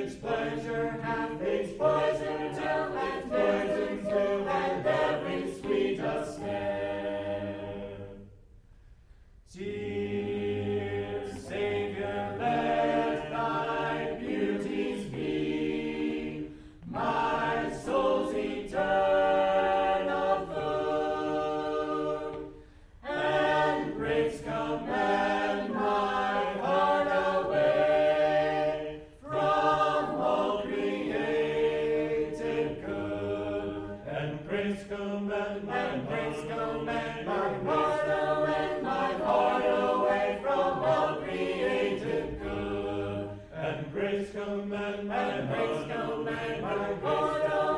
its pleasure hath its poison too, and poison too, and every sweetest snare. Dear Savior, let thy beauties be my soul's eternal food, and grace command my heart away from all created good, and grace command my heart away from all created good, and grace command my heart away